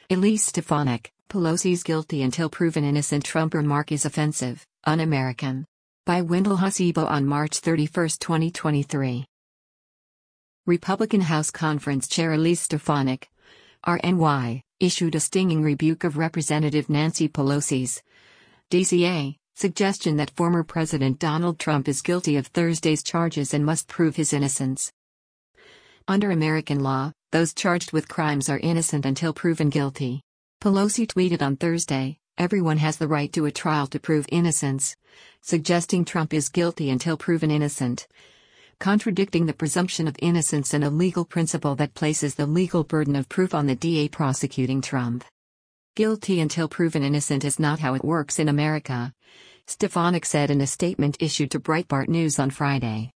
Elise Stefanik, Pelosi's guilty until proven innocent. Trump remark is offensive, un-American. By Wendell Hussebo on March 31, 2023. Republican House Conference Chair Elise Stefanik, RNY, issued a stinging rebuke of Representative Nancy Pelosi's DCA suggestion that former President Donald Trump is guilty of Thursday's charges and must prove his innocence. Under American law, those charged with crimes are innocent until proven guilty. Pelosi tweeted on Thursday, "Everyone has the right to a trial to prove innocence," suggesting Trump is guilty until proven innocent, contradicting the presumption of innocence and a legal principle that places the legal burden of proof on the DA prosecuting Trump. Guilty until proven innocent is not how it works in America, Stefanik said in a statement issued to Breitbart News on Friday.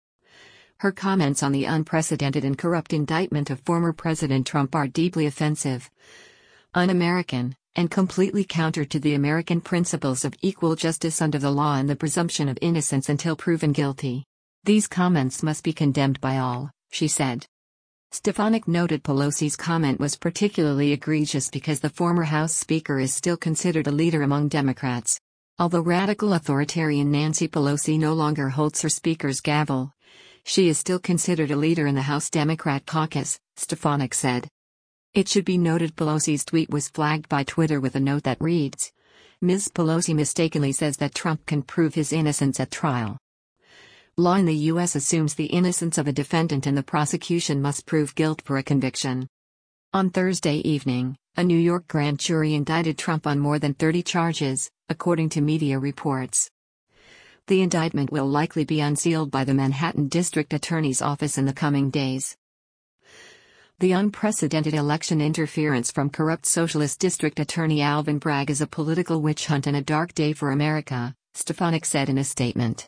Her comments on the unprecedented and corrupt indictment of former President Trump are deeply offensive, un-American, and completely counter to the American principles of equal justice under the law and the presumption of innocence until proven guilty. These comments must be condemned by all, she said. Stefanik noted Pelosi's comment was particularly egregious because the former House Speaker is still considered a leader among Democrats. Although radical authoritarian Nancy Pelosi no longer holds her Speaker's gavel, she is still considered a leader in the House Democrat caucus, Stefanik said. It should be noted Pelosi's tweet was flagged by Twitter with a note that reads, "Ms. Pelosi mistakenly says that Trump can prove his innocence at trial. Law in the U.S. assumes the innocence of a defendant and the prosecution must prove guilt for a conviction." On Thursday evening, a New York grand jury indicted Trump on more than 30 charges, according to media reports. The indictment will likely be unsealed by the Manhattan District Attorney's Office in the coming days. The unprecedented election interference from corrupt Socialist District Attorney Alvin Bragg is a political witch hunt and a dark day for America, Stefanik said in a statement.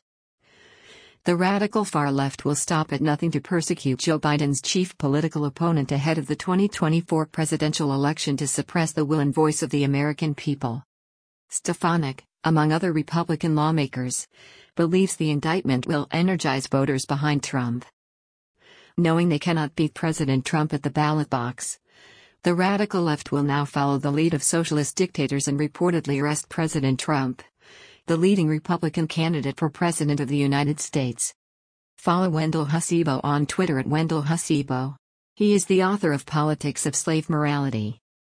The radical far left will stop at nothing to persecute Joe Biden's chief political opponent ahead of the 2024 presidential election to suppress the will and voice of the American people. Stefanik, among other Republican lawmakers, believes the indictment will energize voters behind Trump. Knowing they cannot beat President Trump at the ballot box, the radical left will now follow the lead of socialist dictators and reportedly arrest President Trump, the leading Republican candidate for President of the United States. Follow Wendell Hussebo on Twitter at Wendell Hussebo. He is the author of Politics of Slave Morality.